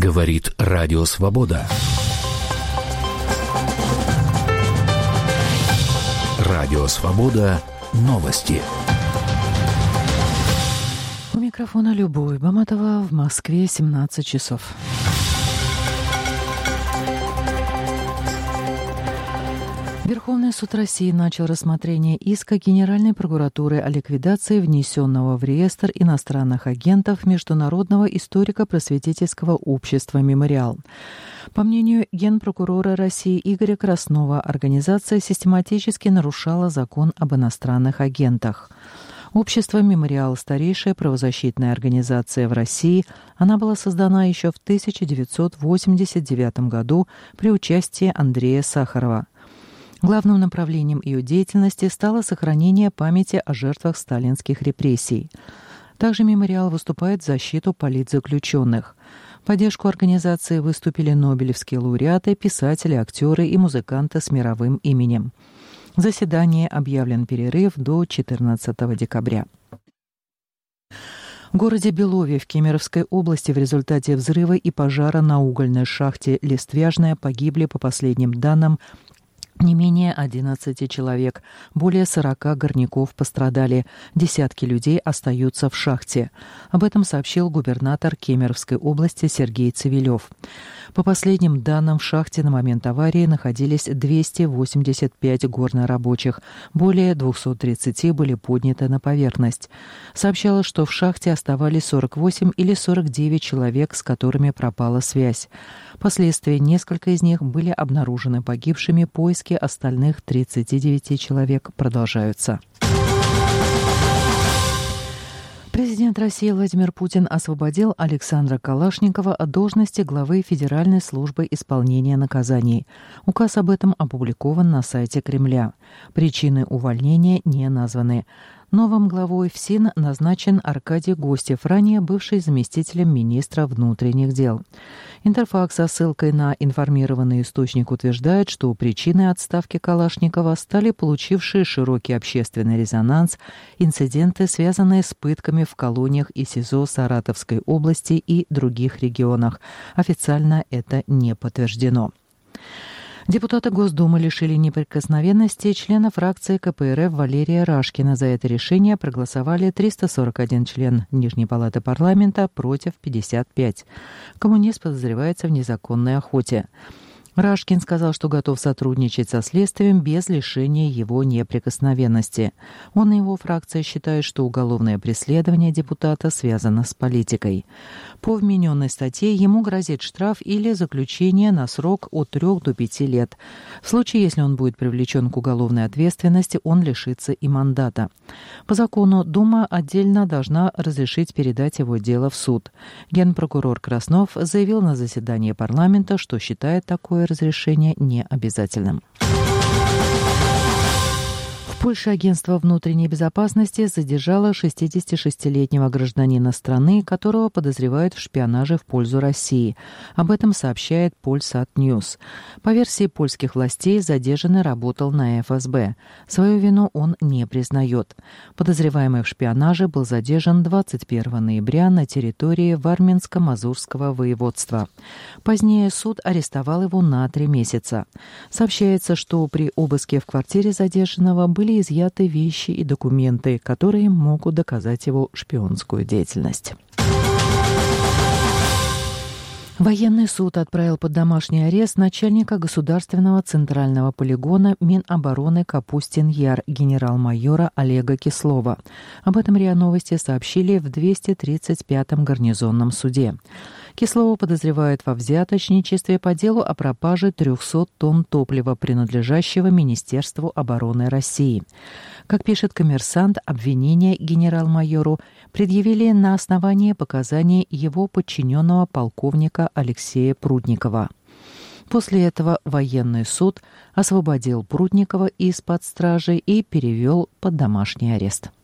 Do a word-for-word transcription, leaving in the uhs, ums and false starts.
Говорит Радио Свобода. Радио Свобода. Новости. У микрофона Любовь Баматова. В Москве семнадцать часов. Верховный суд России начал рассмотрение иска Генеральной прокуратуры о ликвидации внесенного в реестр иностранных агентов Международного историко-просветительского общества «Мемориал». По мнению генпрокурора России Игоря Краснова, организация систематически нарушала закон об иностранных агентах. Общество «Мемориал» – старейшая правозащитная организация в России. Она была создана еще в тысяча девятьсот восемьдесят девятом году при участии Андрея Сахарова. Главным направлением ее деятельности стало сохранение памяти о жертвах сталинских репрессий. Также «Мемориал» выступает в защиту политзаключенных. В поддержку организации выступили нобелевские лауреаты, писатели, актеры и музыканты с мировым именем. В заседании объявлен перерыв до четырнадцатого декабря. В городе Белове в Кемеровской области в результате взрыва и пожара на угольной шахте «Листвяжная» погибли, по последним данным, не менее одиннадцати человек. Более сорока горняков пострадали. Десятки людей остаются в шахте. Об этом сообщил губернатор Кемеровской области Сергей Цивилев. По последним данным, в шахте на момент аварии находились двести восемьдесят пять горнорабочих. Более двухсот тридцати были подняты на поверхность. Сообщалось, что в шахте оставались сорок восемь или сорок девять человек, с которыми пропала связь. Впоследствии несколько из них были обнаружены погибшими. Поиски остальных тридцати девяти человек продолжаются. Президент России Владимир Путин освободил Александра Калашникова от должности главы Федеральной службы исполнения наказаний. Указ об этом опубликован на сайте Кремля. Причины увольнения не названы. Новым главой ФСИН назначен Аркадий Гостев, ранее бывший заместителем министра внутренних дел. Интерфакс со ссылкой на информированный источник утверждает, что причиной отставки Калашникова стали получившие широкий общественный резонанс инциденты, связанные с пытками в колониях и СИЗО Саратовской области и других регионах. Официально это не подтверждено. Депутаты Госдумы лишили неприкосновенности члена фракции ка пэ эр эф Валерия Рашкина. За это решение проголосовали триста сорок один член Нижней палаты парламента против пятьдесят пять. Коммунист подозревается в незаконной охоте. Рашкин сказал, что готов сотрудничать со следствием без лишения его неприкосновенности. Он и его фракция считают, что уголовное преследование депутата связано с политикой. По вмененной статье ему грозит штраф или заключение на срок от трех до пяти лет. В случае, если он будет привлечен к уголовной ответственности, он лишится и мандата. По закону Дума отдельно должна разрешить передать его дело в суд. Генпрокурор Краснов заявил на заседании парламента, что считает такое разрешение необязательным. В Польше агентство внутренней безопасности задержало шестидесятишестилетнего гражданина страны, которого подозревают в шпионаже в пользу России. Об этом сообщает Polsat News. По версии польских властей, задержанный работал на эф эс бэ. Свою вину он не признает. Подозреваемый в шпионаже был задержан двадцать первого ноября на территории Варминско-Мазурского воеводства. Позднее суд арестовал его на три месяца. Сообщается, что при обыске в квартире задержанного были изъяты вещи и документы, которые могут доказать его шпионскую деятельность. Военный суд отправил под домашний арест начальника Государственного центрального полигона Минобороны Капустин-Яр генерал-майора Олега Кислова. Об этом РИА Новости сообщили в двухсот тридцать пятом гарнизонном суде. Кислова подозревают во взяточничестве по делу о пропаже трехсот тонн топлива, принадлежащего Министерству обороны России. Как пишет «Коммерсант», обвинение генерал-майору предъявили на основании показаний его подчиненного полковника Алексея Прудникова. После этого военный суд освободил Прудникова из-под стражи и перевел под домашний арест.